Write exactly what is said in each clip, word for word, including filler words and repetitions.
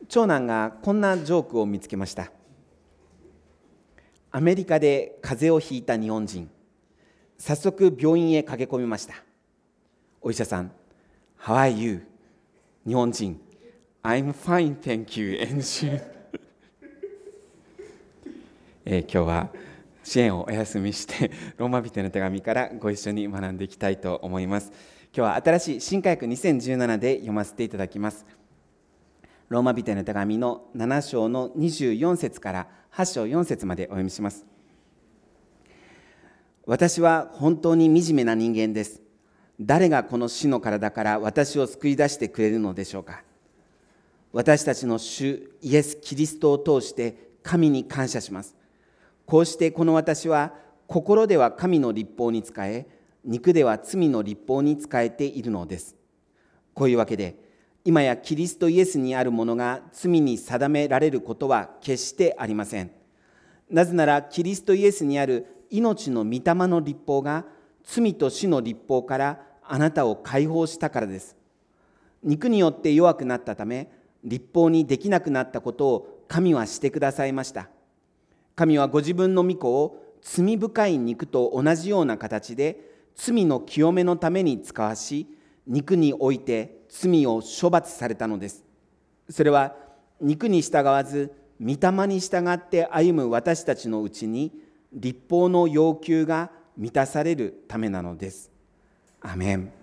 長男がこんなジョークを見つけました。アメリカで風邪をひいた日本人、早速病院へ駆け込みました。お医者さん、How are you? 日本人、I'm fine, thank you. えー、今日は支援をお休みしてローマ人への手紙からご一緒に学んでいきたいと思います。今日は新しい新化訳にせんじゅうななで読ませていただきます。ローマ人への手紙のなな章のにじゅうよん節からはち章よん節までお読みします。私は本当に惨めな人間です。誰がこの死の体から私を救い出してくれるのでしょうか。私たちの主イエス・キリストを通して神に感謝します。こうしてこの私は心では神の律法に仕え、肉では罪の律法に仕えているのです。こういうわけで今やキリストイエスにあるものが罪に定められることは決してありません。なぜならキリストイエスにある命の御霊の律法が罪と死の律法からあなたを解放したからです。肉によって弱くなったため、律法にできなくなったことを神はしてくださいました。神はご自分の御子を罪深い肉と同じような形で罪の清めのために使わし、肉において罪を処罰されたのです。それは肉に従わず御霊に従って歩む私たちのうちに律法の要求が満たされるためなのです。アメン。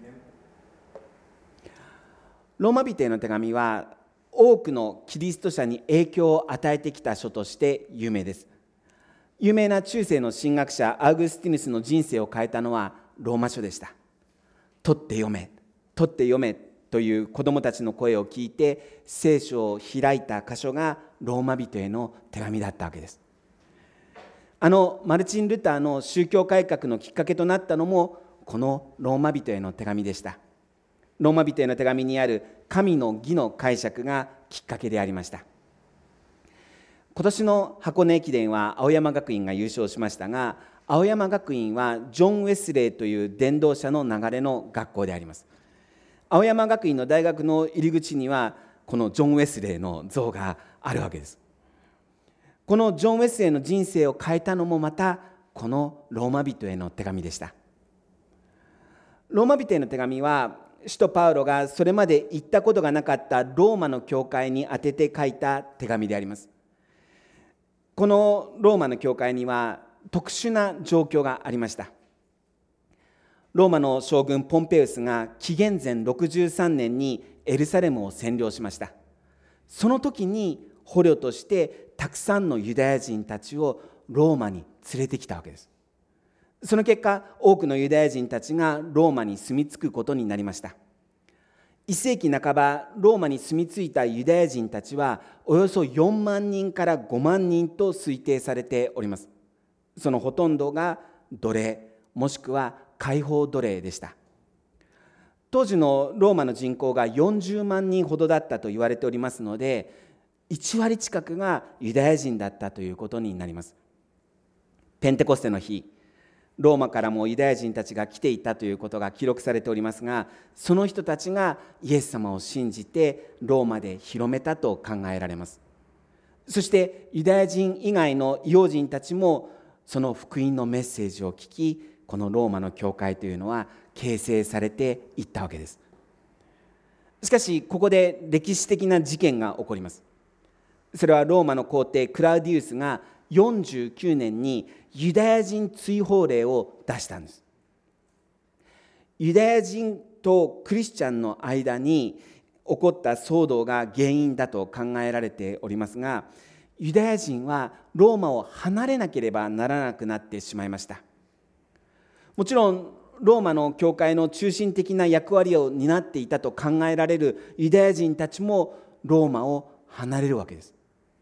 ローマ人への手紙は多くのキリスト者に影響を与えてきた書として有名です。有名な中世の神学者アウグスティヌスの人生を変えたのはローマ書でした。取って読め、取って読めという子どもたちの声を聞いて聖書を開いた箇所がローマ人への手紙だったわけです。あのマルチン・ルターの宗教改革のきっかけとなったのもこのローマ人への手紙でした。ローマ人への手紙にある神の義の解釈がきっかけでありました。今年の箱根駅伝は青山学院が優勝しましたが、青山学院はジョン・ウェスレーという伝道者の流れの学校であります。青山学院の大学の入り口にはこのジョン・ウェスレーの像があるわけです。このジョン・ウェスレーの人生を変えたのもまたこのローマ人への手紙でした。ローマ人への手紙は使徒パウロがそれまで行ったことがなかったローマの教会に宛てて書いた手紙であります。このローマの教会には特殊な状況がありました。ローマの将軍ポンペウスが紀元前ろくじゅうさんねんにエルサレムを占領しました。その時に捕虜としてたくさんのユダヤ人たちをローマに連れてきたわけです。その結果、多くのユダヤ人たちがローマに住み着くことになりました。いっ世紀半ば、ローマに住み着いたユダヤ人たちはおよそよんまんにんからごまんにんと推定されております。そのほとんどが奴隷、もしくは解放奴隷でした。当時のローマの人口がよんじゅうまんにんほどだったと言われておりますので、いちわり近くがユダヤ人だったということになります。ペンテコステの日、ローマからもユダヤ人たちが来ていたということが記録されておりますが、その人たちがイエス様を信じてローマで広めたと考えられます。そしてユダヤ人以外の異邦人たちもその福音のメッセージを聞き、このローマの教会というのは形成されていったわけです。しかしここで歴史的な事件が起こります。それはローマの皇帝クラウディウスがよんじゅうきゅうねんにユダヤ人追放令を出したんです。ユダヤ人とクリスチャンの間に起こった騒動が原因だと考えられておりますが、ユダヤ人はローマを離れなければならなくなってしまいました。もちろんローマの教会の中心的な役割を担っていたと考えられるユダヤ人たちもローマを離れるわけです。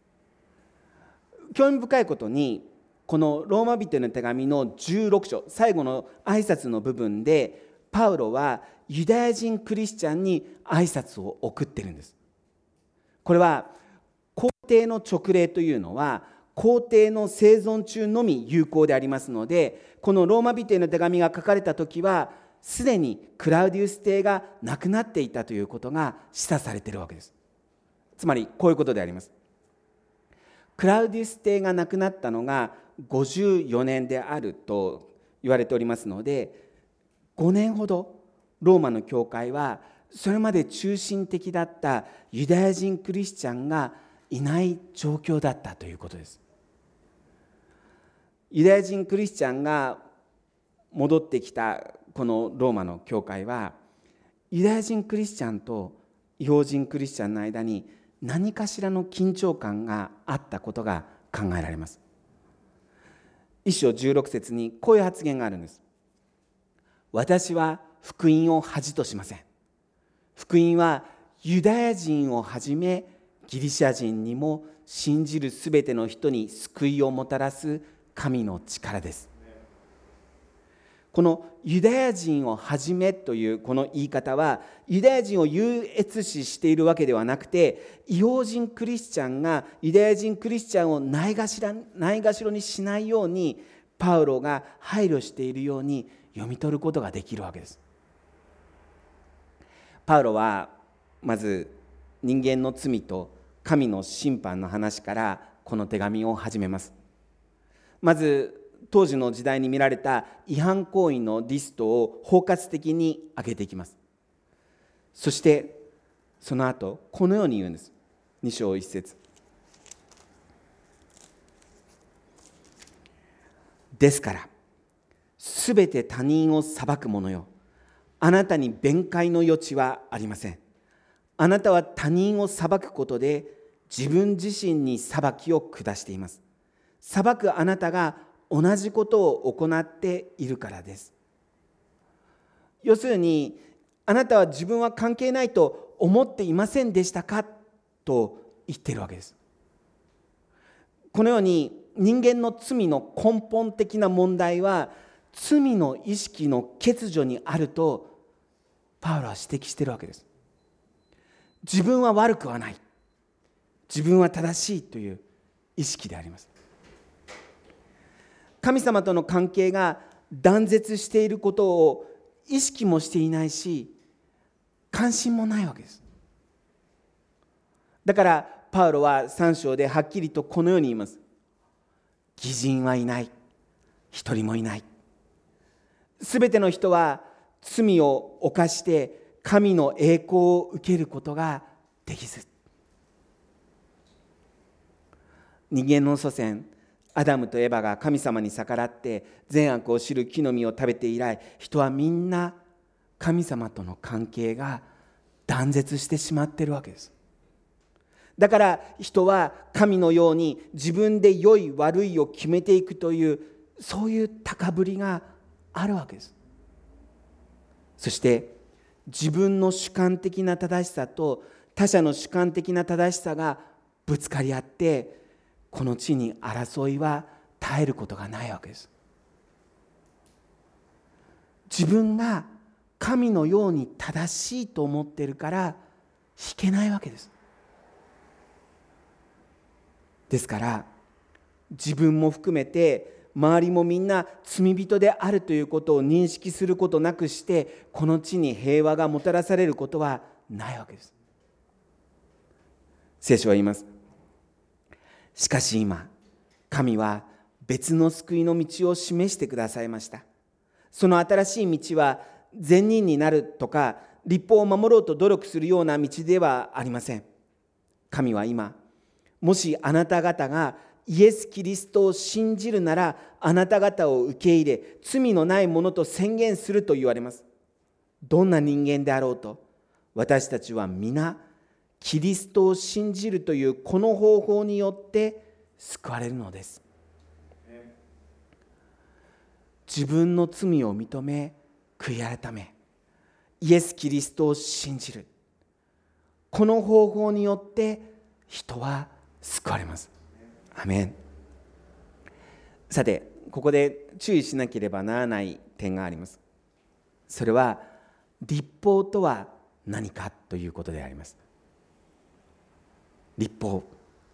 興味深いことに、このローマ人への手紙のじゅうろく章、最後の挨拶の部分でパウロはユダヤ人クリスチャンに挨拶を送っているんです。これは皇帝の勅令というのは皇帝の生存中のみ有効でありますので、このローマ人への手紙が書かれた時はすでにクラウディウス帝が亡くなっていたということが示唆されているわけです。 つまりこういうことであります。クラウディウス帝が亡くなったのがごじゅうよねんであると言われておりますので、ごねんほどローマの教会はそれまで中心的だったユダヤ人クリスチャンがいない状況だったということです。ユダヤ人クリスチャンが戻ってきたこのローマの教会は、ユダヤ人クリスチャンと異邦人クリスチャンの間に何かしらの緊張感があったことが考えられます。一章じゅうろく節にこういう発言があるんです。私は福音を恥としません。福音はユダヤ人をはじめギリシャ人にも信じるすべての人に救いをもたらす神の力です。このユダヤ人をはじめというこの言い方は、ユダヤ人を優越視しているわけではなくて、異邦人クリスチャンがユダヤ人クリスチャンをないがしら、ないがしろにしないようにパウロが配慮しているように読み取ることができるわけです。パウロはまず人間の罪と神の審判の話からこの手紙を始めます。まず当時の時代に見られた違反行為のリストを包括的に挙げていきます。そしてその後このように言うんです。に章いち節。ですからすべて他人を裁く者よ、あなたに弁解の余地はありません。あなたは他人を裁くことで自分自身に裁きを下しています。裁くあなたが同じことを行っているからです。要するに、あなたは自分は関係ないと思っていませんでしたかと言っているわけです。このように人間の罪の根本的な問題は罪の意識の欠如にあるとパウロは指摘しているわけです。自分は悪くはない、自分は正しいという意識であります。神様との関係が断絶していることを意識もしていないし、関心もないわけです。だからパウロはさん章ではっきりとこのように言います。義人はいない、一人もいない。すべての人は罪を犯して神の栄光を受けることができず。人間の祖先アダムとエバが神様に逆らって善悪を知る木の実を食べて以来、人はみんな神様との関係が断絶してしまっているわけです。だから人は神のように自分で良い悪いを決めていくという、そういう高ぶりがあるわけです。そして自分の主観的な正しさと他者の主観的な正しさがぶつかり合って、この地に争いは絶えることがないわけです。自分が神のように正しいと思っているから引けないわけです。ですから自分も含めて周りもみんな罪人であるということを認識することなくして、この地に平和がもたらされることはないわけです。聖書は言います。しかし今、神は別の救いの道を示してくださいました。その新しい道は善人になるとか律法を守ろうと努力するような道ではありません。神は今、もしあなた方がイエス・キリストを信じるなら、あなた方を受け入れ罪のないものと宣言すると言われます。どんな人間であろうと、私たちは皆キリストを信じるというこの方法によって救われるのです。自分の罪を認め悔い改め、イエス・キリストを信じる、この方法によって人は救われます。アメン。さて、ここで注意しなければならない点があります。それは律法とは何かということであります。律法、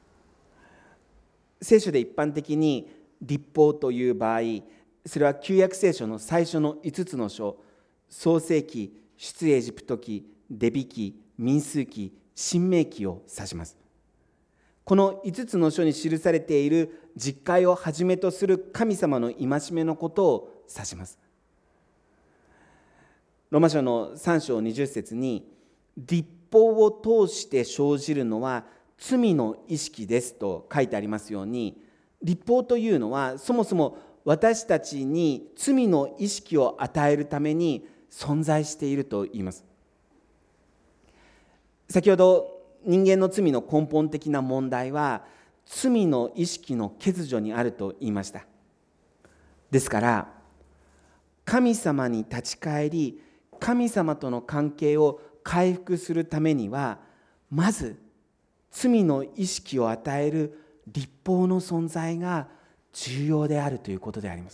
聖書で一般的に律法という場合、それは旧約聖書の最初のいつつの書、創世記、出エジプト記、レビ記、民数記、 新明記を指します。このいつつの書に記されている実戒をはじめとする神様の戒めのことを指します。ローマ書のさん章にじゅっ節に、律法を通して生じるのは罪の意識ですと書いてありますように、律法というのはそもそも私たちに罪の意識を与えるために存在していると言います。先ほど人間の罪の根本的な問題は罪の意識の欠如にあると言いました。ですから神様に立ち返り、神様との関係を回復するためには、まず罪の意識を与える律法の存在が重要であるということであります。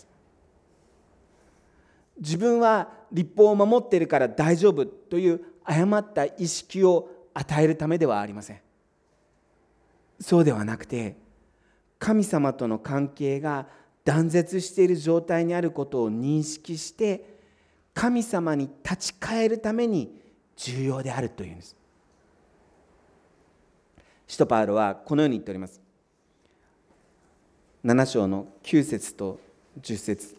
自分は律法を守っているから大丈夫という誤った意識を与えるためではありません。そうではなくて、神様との関係が断絶している状態にあることを認識して、神様に立ち返るために重要であるというんです。使徒パウロはこのように言っております。なな章のきゅう節とじゅっ節。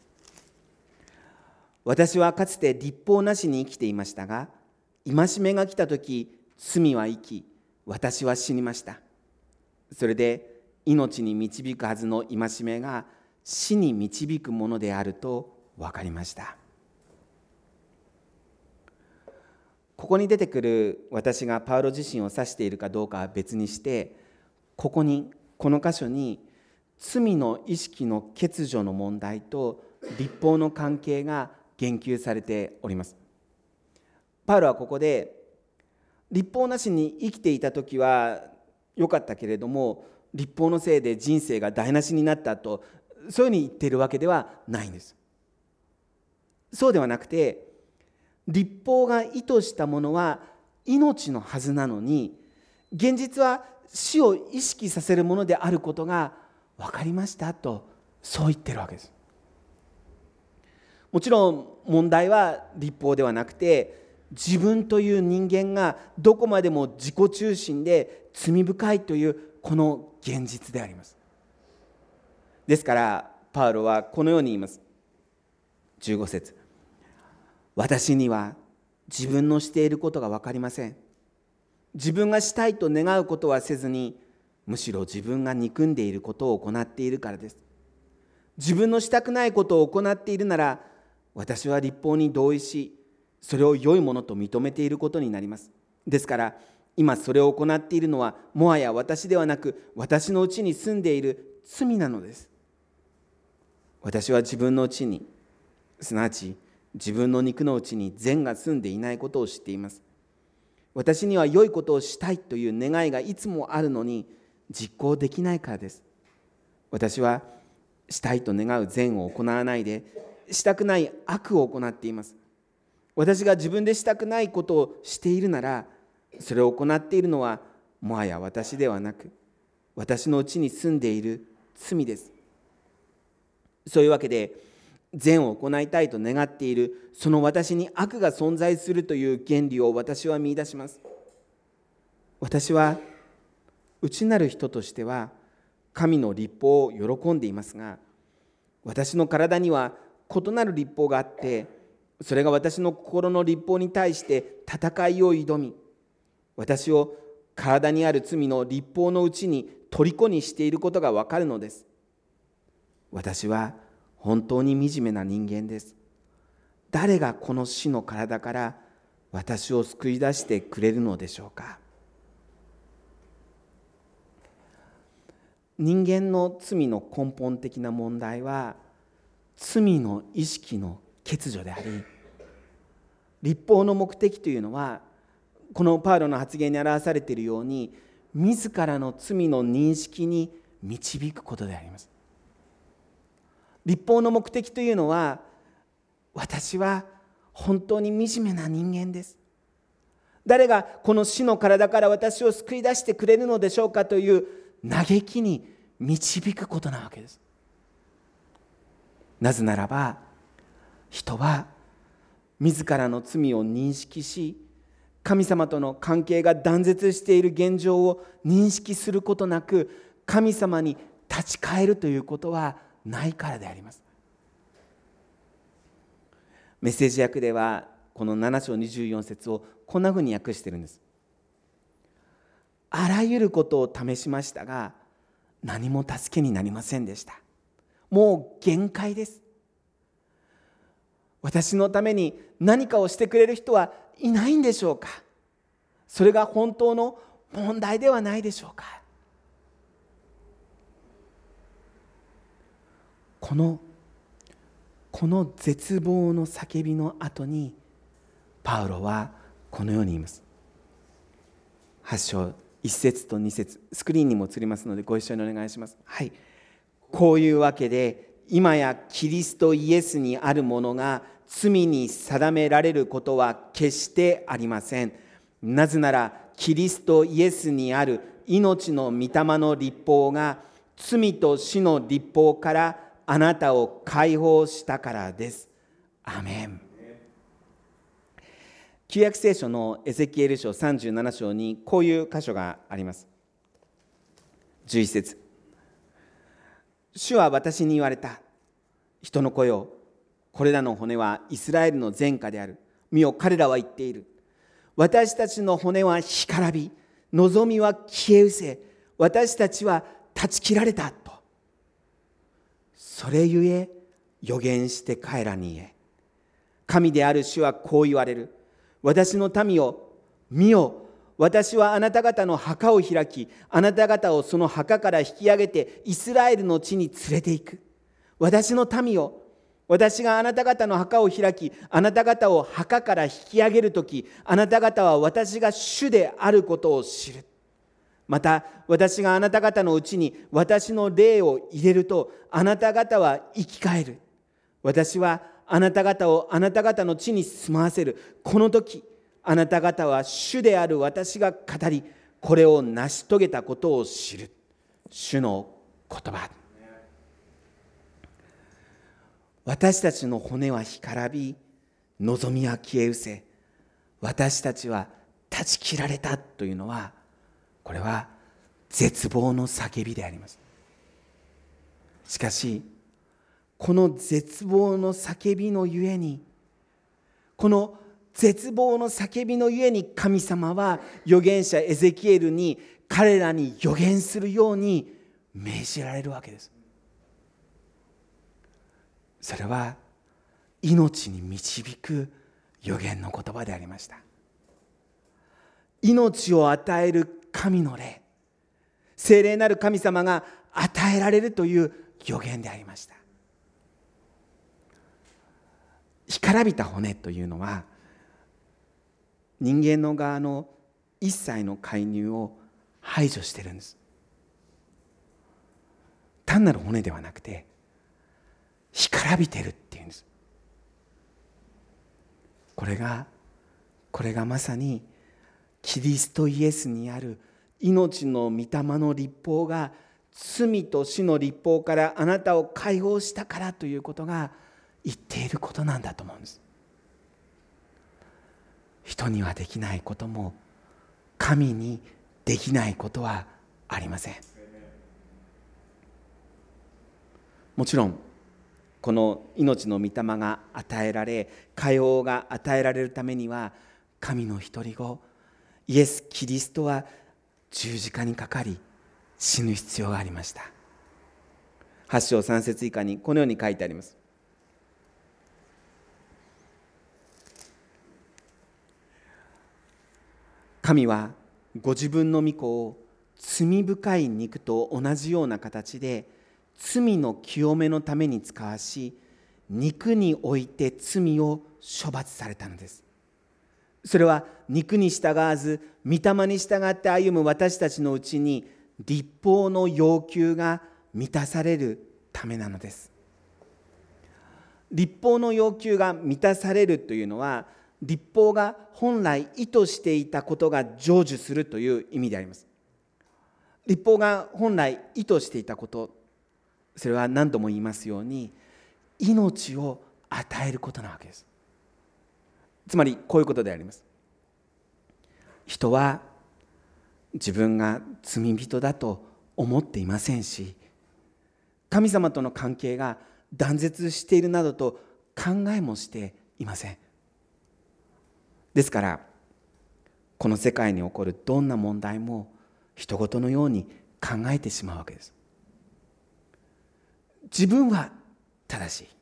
私はかつて律法なしに生きていましたが、戒めが来たとき、罪は生き、私は死にました。それで命に導くはずの戒めが死に導くものであると分かりました。ここに出てくる私がパウロ自身を指しているかどうかは別にして、ここにこの箇所に罪の意識の欠如の問題と律法の関係が言及されております。パウロはここで、律法なしに生きていた時は良かったけれども、律法のせいで人生が台無しになったと、そういうふうに言っているわけではないんです。そうではなくて、律法が意図したものは命のはずなのに、現実は死を意識させるものであることが分かりましたと、そう言ってるわけです。もちろん問題は律法ではなくて、自分という人間がどこまでも自己中心で罪深いというこの現実であります。ですからパウロはこのように言います。じゅうご節。私には自分のしていることが分かりません。自分がしたいと願うことはせずに、むしろ自分が憎んでいることを行っているからです。自分のしたくないことを行っているなら、私は律法に同意し、それを良いものと認めていることになります。ですから今それを行っているのはもはや私ではなく、私のうちに住んでいる罪なのです。私は自分のうちに、すなわち自分の肉のうちに善が住んでいないことを知っています。私には良いことをしたいという願いがいつもあるのに実行できないからです。私はしたいと願う善を行わないで、したくない悪を行っています。私が自分でしたくないことをしているなら、それを行っているのはもはや私ではなく、私のうちに住んでいる罪です。そういうわけで、善を行いたいと願っているその私に悪が存在するという原理を私は見出します。私は内なる人としては神の律法を喜んでいますが、私の体には異なる律法があって、それが私の心の律法に対して戦いを挑み、私を体にある罪の律法のうちに虜にしていることがわかるのです。私は本当に惨めな人間です。誰がこの死の体から私を救い出してくれるのでしょうか。人間の罪の根本的な問題は罪の意識の欠如であり、律法の目的というのはこのパウロの発言に表されているように、自らの罪の認識に導くことであります。律法の目的というのは、私は本当に惨めな人間です、誰がこの死の体から私を救い出してくれるのでしょうかという嘆きに導くことなわけです。なぜならば、人は自らの罪を認識し、 神様との関係が断絶している現状を認識することなく、神様に立ち返るということはないからであります。メッセージ訳ではこのなな章にじゅうよん節をこんなふうに訳しているんです。あらゆることを試しましたが何も助けになりませんでした。もう限界です。私のために何かをしてくれる人はいないんでしょうか。それが本当の問題ではないでしょうか。このこの絶望の叫びの後にパウロはこのように言います。はち章いち節とに節、スクリーンにも映りますのでご一緒にお願いします。はい。こういうわけで今やキリストイエスにあるものが罪に定められることは決してありません。なぜならキリストイエスにある命の御霊の律法が罪と死の律法からあなたを解放したからです。アメン。旧約聖書のエゼキエル書さんじゅうなな章にこういう箇所があります。じゅういち節。主は私に言われた。人の子よ、これらの骨はイスラエルの前科である。見よ、彼らは言っている。私たちの骨は干からび、望みは消え失せ、私たちは断ち切られたと。それゆえ預言して彼らに言え。神である主はこう言われる。私の民よ、見よ、私はあなた方の墓を開き、あなた方をその墓から引き上げてイスラエルの地に連れて行く。私の民よ、私があなた方の墓を開き、あなた方を墓から引き上げるとき、あなた方は私が主であることを知る。また、私があなた方のうちに私の霊を入れると、あなた方は生き返る。私はあなた方をあなた方の地に住まわせる。この時、あなた方は主である私が語り、これを成し遂げたことを知る。主の言葉。私たちの骨は干からび、望みは消え失せ、私たちは断ち切られたというのは、これは絶望の叫びであります。しかし、この絶望の叫びのゆえに、この絶望の叫びのゆえに神様は預言者エゼキエルに彼らに預言するように命じられるわけです。それは命に導く預言の言葉でありました。命を与える神の霊、聖霊なる神様が与えられるという預言でありました。干からびた骨というのは人間の側の一切の介入を排除しているんです。単なる骨ではなくて干からびてるっていうんです。これがこれがまさにキリストイエスにある命の御霊の律法が罪と死の律法からあなたを解放したからということが言っていることなんだと思うんです。人にはできないことも神にできないことはありません。もちろんこの命の御霊が与えられ、解放が与えられるためには神の一人子イエス・キリストは十字架にかかり死ぬ必要がありました。はち章さん節以下にこのように書いてあります。神はご自分の御子を罪深い肉と同じような形で罪の清めのために使わし、肉において罪を処罰されたのです。それは肉に従わず御霊に従って歩む私たちのうちに律法の要求が満たされるためなのです。律法の要求が満たされるというのは、律法が本来意図していたことが成就するという意味であります。律法が本来意図していたこと、それは何度も言いますように命を与えることなわけです。つまりこういうことであります。 人は自分が罪人だと思っていませんし、神様との関係が断絶しているなどと考えもしていません。ですからこの世界に起こるどんな問題も人事のように考えてしまうわけです。自分は正しい。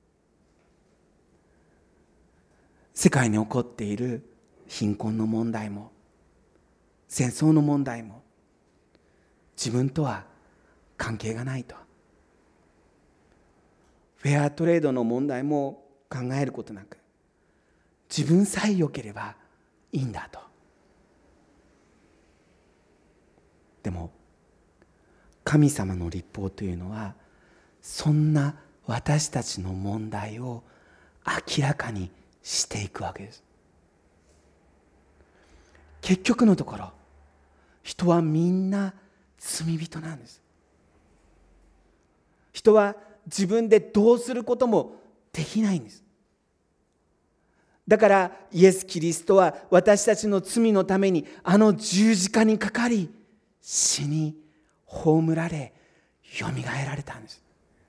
世界に起こっている貧困の問題も戦争の問題も自分とは関係がないと。フェアトレードの問題も考えることなく、自分さえ良ければいいんだと。でも神様の律法というのはそんな私たちの問題を明らかにしていくわけです。結局のところ、人はみんな罪人なんです。人は自分でどうすることもできないんです。だからイエス・キリストは私たちの罪のためにあの十字架にかかり、死に葬られ、よみがえられたんです。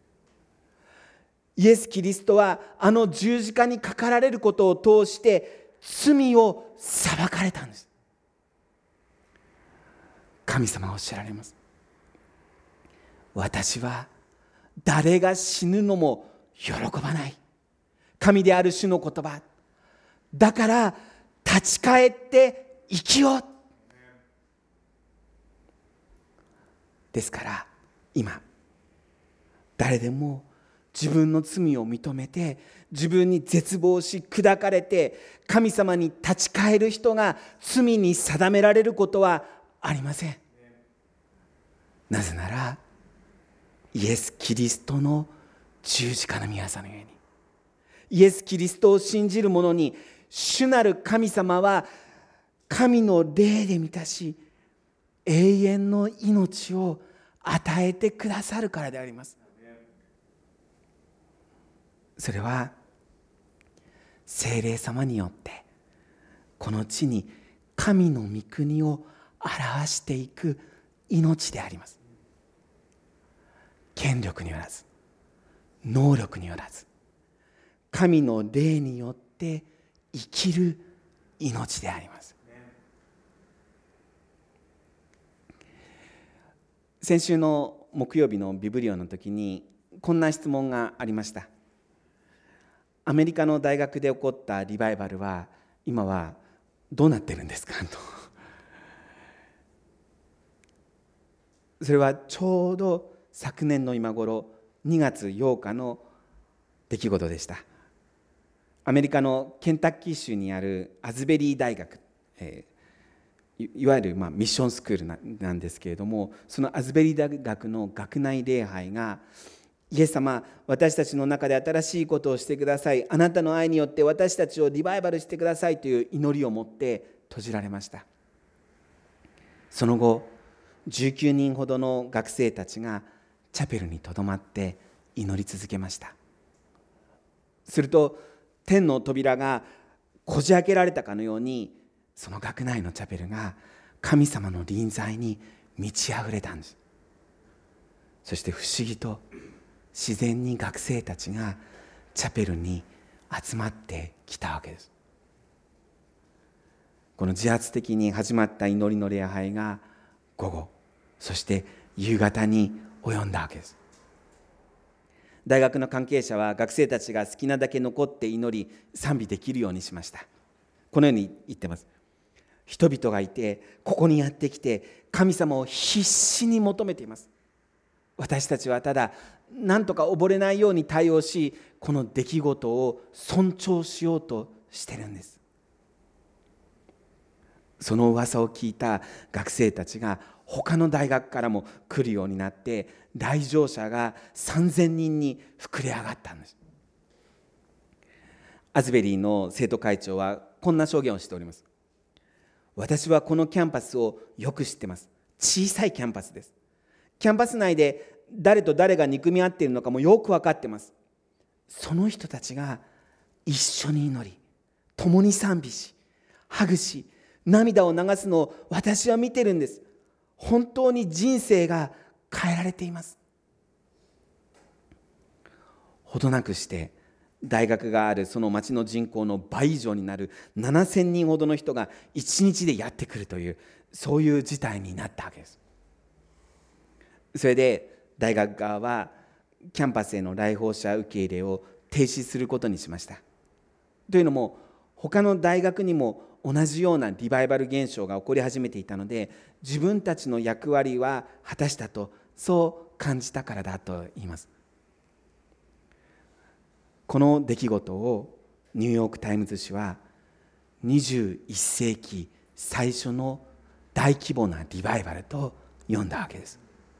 イエス・キリストはあの十字架にかかられることを通して罪を裁かれたんです。神様はおっしゃられます。私は誰が死ぬのも喜ばない。神である主の言葉。だから立ち返って生きよう。ですから今誰でも自分の罪を認めて、自分に絶望し砕かれて神様に立ち返る人が罪に定められることはありません。なぜならイエス・キリストの十字架の御業のように、イエス・キリストを信じる者に主なる神様は神の霊で満たし、永遠の命を与えてくださるからであります。それは聖霊様によってこの地に神の御国を表していく命であります。権力によらず、能力によらず、神の霊によって生きる命であります。先週の木曜日のビブリオの時にこんな質問がありました。アメリカの大学で起こったリバイバルは今はどうなってるんですかと。それはちょうど昨年の今頃にがつようかの出来事でした。アメリカのケンタッキー州にあるアズベリー大学、えー、いわゆるまあミッションスクール な, なんですけれども、そのアズベリー大学の学内礼拝が、イエス様、私たちの中で新しいことをしてください、あなたの愛によって私たちをリバイバルしてくださいという祈りを持って閉じられました。その後じゅうきゅうにんほどの学生たちがチャペルにとどまって祈り続けました。すると天の扉がこじ開けられたかのように、その学内のチャペルが神様の臨在に満ち溢れたんです。そして不思議と自然に学生たちがチャペルに集まってきたわけです。この自発的に始まった祈りの礼拝が午後、そして夕方に及んだわけです。大学の関係者は学生たちが好きなだけ残って祈り賛美できるようにしました。このように言ってます。人々がいてここにやってきて神様を必死に求めています。私たちはただ何とか溺れないように対応し、この出来事を尊重しようとしてるんです。その噂を聞いた学生たちが他の大学からも来るようになって、来場者がさんぜんにんに膨れ上がったんです。アズベリーの生徒会長はこんな証言をしております。私はこのキャンパスをよく知ってます。小さいキャンパスです。キャンパス内で誰と誰が憎み合っているのかもよく分かってます。その人たちが一緒に祈り、共に賛美し、ハグし、 涙を流すのを私は見てるんです。本当に人生が変えられています。ほどなくして大学があるその町の人口の倍以上になるななせんにんほどの人がいちにちでやってくるという、そういう事態になったわけです。それで大学側はキャンパスへの来訪者受け入れを停止することにしました。というのも、他の大学にも同じようなリバイバル現象が起こり始めていたので、自分たちの役割は果たしたと、そう感じたからだと言います。この出来事をニューヨークタイムズ紙はにじゅういっせいき最初の大規模なリバイバルと呼んだわけです。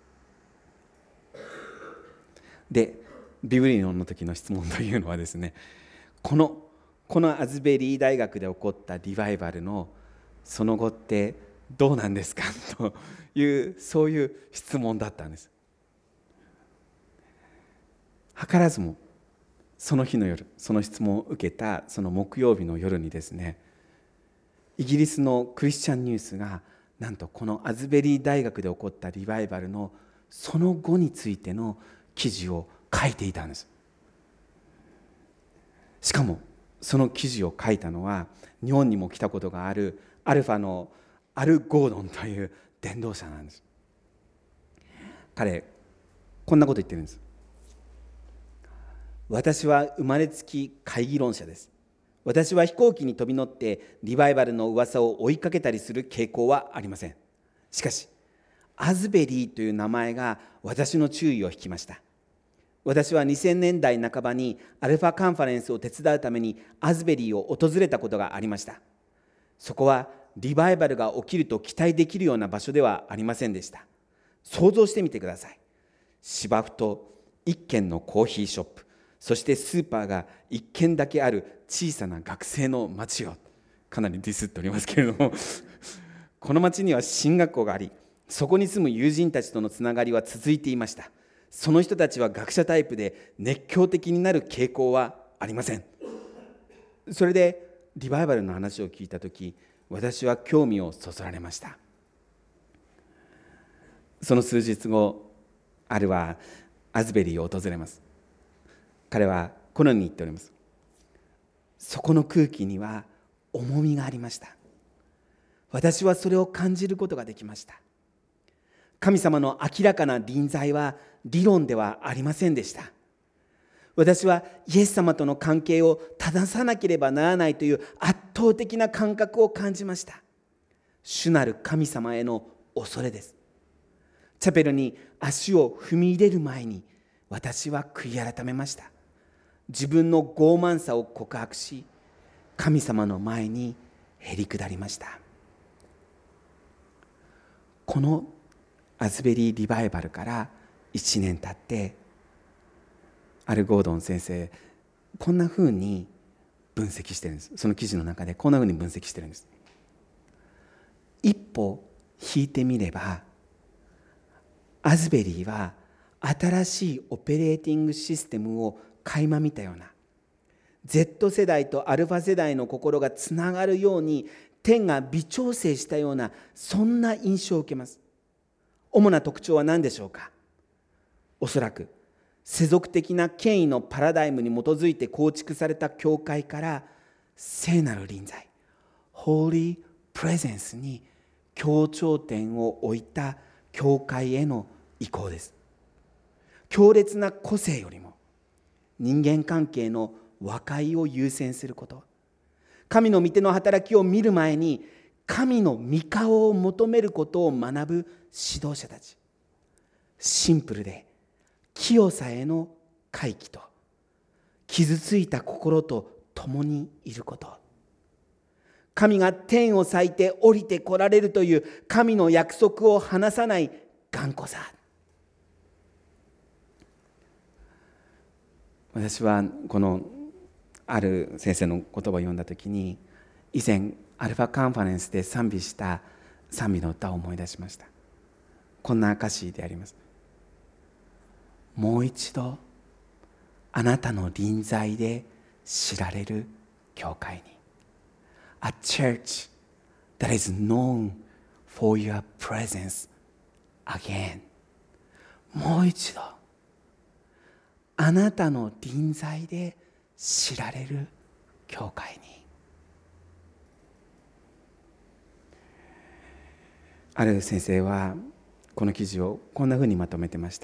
で、ビブリオンの時の質問というのはですね、このこのアズベリー大学で起こったリバイバルのその後ってどうなんですかという、そういう質問だったんです。図らずもその日の夜、その質問を受けたその木曜日の夜にですね、イギリスのクリスチャンニュースがなんとこのアズベリー大学で起こったリバイバルのその後についての記事を書いていたんです。しかもその記事を書いたのは日本にも来たことがあるアルファのアル・ゴードンという伝道者なんです。彼こんなこと言ってるんです。私は生まれつき懐疑論者です。私は飛行機に飛び乗ってリバイバルの噂を追いかけたりする傾向はありません。しかしアズベリーという名前が私の注意を引きました。私はにせんねんだいなかばにアルファカンファレンスを手伝うためにアズベリーを訪れたことがありました。そこはリバイバルが起きると期待できるような場所ではありませんでした。想像してみてください。芝生と一軒のコーヒーショップ、そしてスーパーが一軒だけある小さな学生の町を、かなりディスっておりますけれどもこの町には進学校があり、そこに住む友人たちとのつながりは続いていました。その人たちは学者タイプで熱狂的になる傾向はありません。それでリバイバルの話を聞いたとき、私は興味をそそられました。その数日後、アルはアズベリーを訪れます。彼はこのように言っております。そこの空気には重みがありました。私はそれを感じることができました。神様の明らかな臨在は理論ではありませんでした。私はイエス様との関係を正さなければならないという圧倒的な感覚を感じました。主なる神様への恐れです。チャペルに足を踏み入れる前に私は悔い改めました。自分の傲慢さを告白し、神様の前にへり下りました。このアズベリーリバイバルからいちねん経って、アル・ゴードン先生こんなふうに分析してるんです。その記事の中でこんなふうに分析してるんです。一歩引いてみれば、アズベリーは新しいオペレーティングシステムを垣間見たような、 Z 世代とアルファ世代の心がつながるように天が微調整したような、そんな印象を受けます。主な特徴は何でしょうか。おそらく世俗的な権威のパラダイムに基づいて構築された教会から聖なる臨在 Holy Presence に強調点を置いた教会への移行です。強烈な個性よりも人間関係の和解を優先すること、神の御手の働きを見る前に神の御顔を求めることを学ぶ指導者たち、シンプルで清さへの回帰と傷ついた心と共にいること、神が天を裂いて降りてこられるという神の約束を離さない頑固さ。私はこのある先生の言葉を読んだときに、以前アルファカンファレンスで賛美した賛美の歌を思い出しました。こんな歌詞であります。もう一度あなたの臨在で知られる教会に。 A church that is known for your presence again。 もう一度あなたの臨在で知られる教会に。ある先生はこの記事をこんなふうにまとめてました。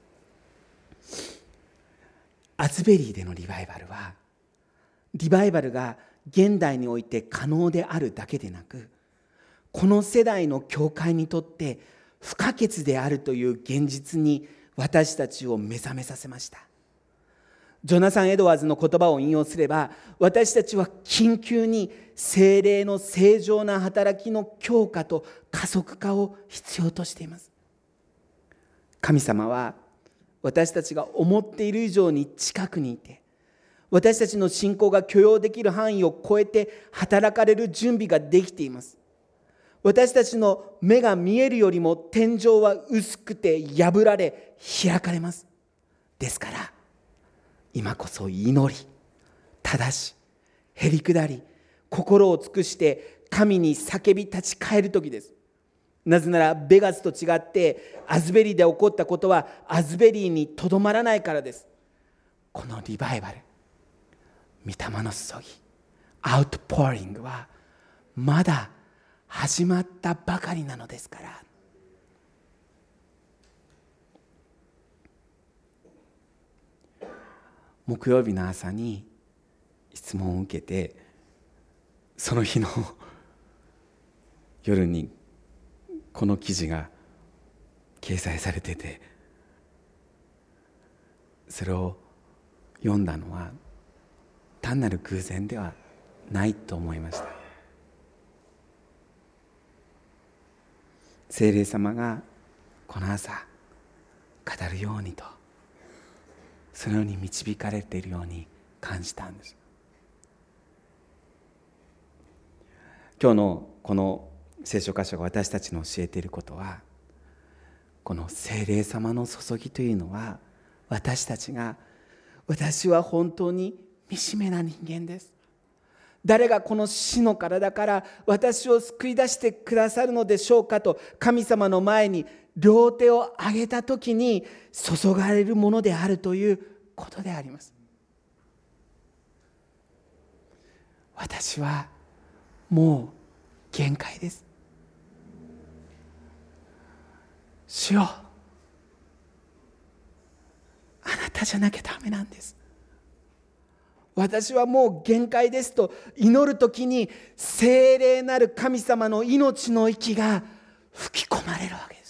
アズベリーでのリバイバルは、リバイバルが現代において可能であるだけでなく、この世代の教会にとって不可欠であるという現実に私たちを目覚めさせました。ジョナサン・エドワーズの言葉を引用すれば、私たちは緊急に聖霊の正常な働きの強化と加速化を必要としています。神様は私たちが思っている以上に近くにいて、私たちの信仰が許容できる範囲を超えて働かれる準備ができています。私たちの目が見えるよりも天井は薄くて破られ開かれます。ですから今こそ祈り、正し、へりくだり、心を尽くして神に叫び立ち返る時です。なぜならベガスと違ってアズベリーで起こったことはアズベリーにとどまらないからです。このリバイバル、御霊の注ぎ、アウトポーリングはまだ始まったばかりなのですから。木曜日の朝に質問を受けて、その日の夜にこの記事が掲載されてて、それを読んだのは単なる偶然ではないと思いました。聖霊様がこの朝語るようにと、そのように導かれているように感じたんです。今日のこの聖書箇所が私たちの教えていることは、この聖霊様の注ぎというのは、私たちが、私は本当に惨めな人間です、誰がこの死の体から私を救い出してくださるのでしょうかと神様の前に両手を上げたときに注がれるものであるということであります。私はもう限界です。主よ、あなたじゃなきゃダメなんです。私はもう限界ですと祈るときに、聖霊なる神様の命の息が吹き込まれるわけです。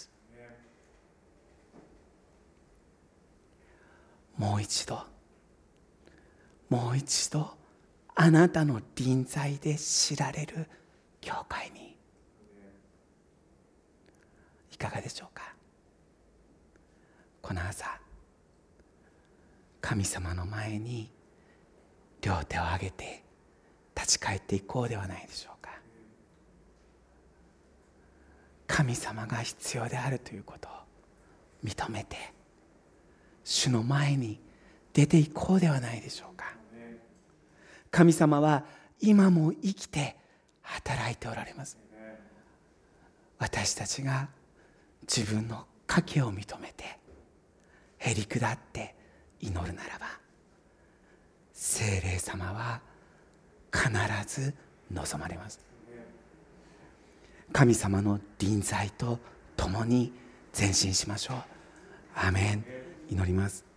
もう一度、もう一度あなたの臨在で知られる教会に。いかがでしょうか。この朝、神様の前に両手を上げて立ち返っていこうではないでしょうか。神様が必要であるということを認めて、主の前に出ていこうではないでしょうか。神様は今も生きて働いておられます。私たちが自分の賭けを認めてへりくだって祈るならば、聖霊様は必ず望まれます。神様の臨在と共に前進しましょう。アーメン。祈ります。